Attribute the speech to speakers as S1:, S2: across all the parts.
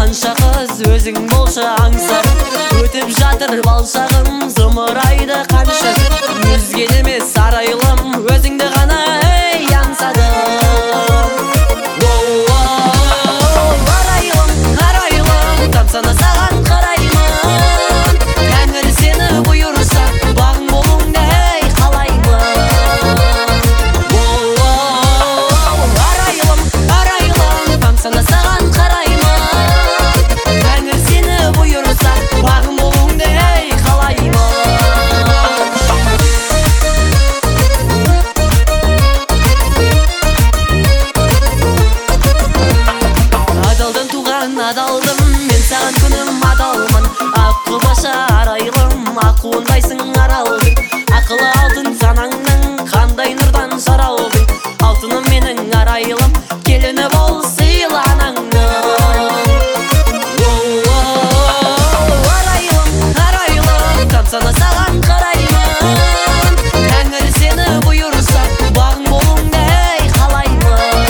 S1: қанша қыз өзің болшы аңсарым. Өтіп жатыр балшағым, зымырайды қанша өзгені емес арайлым, өзіңді ғана аңсадым. Арайлым, арайлым, тамсана саған қараймын. Тәңір сені бұйырса бағың болуыңды қалаймын. Арайлым, арайлым, тамсана саған қараймын. Тәңір сені бұйырса бағың болуыңды қалаймын. Адалдан туған адалдым, мен саған күнім адалмын. Аққу баша арайлым, аққуындайсың аралдың. Ақылы алтын санаңның, қандай нұрдан жаралдың. Алтыным менің арайлым, келіні бол сыйлы анаңның. Арайлым, арайлым, тамсана саған қараймын. Тәңір сені бұйырса бағың болуыңды қалаймын.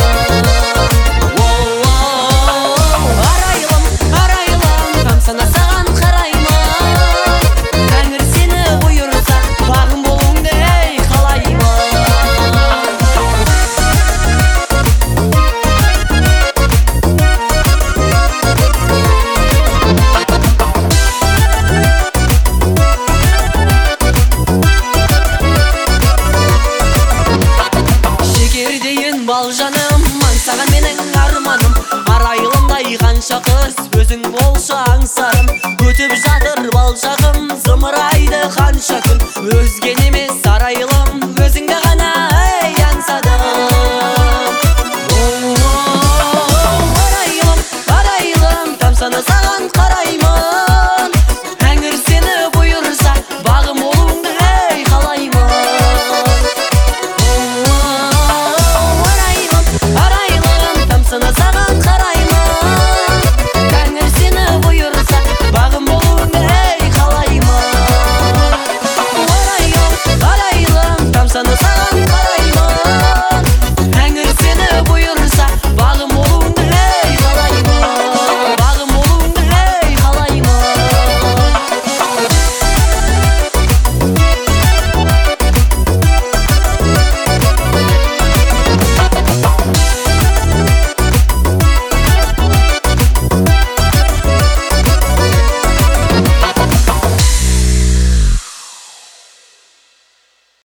S1: Арайлым, арайлым, тамсана саған қараймын. Тәңір сені бұйырса бағың болуыңды қалаймын. Шекердейін бал жаным, аңсаған менің арманым. Арайлымдай қанша қыз өзің болшы аңсарым. Өтіп жатыр балшағым, зымырайды қанша күн өзгені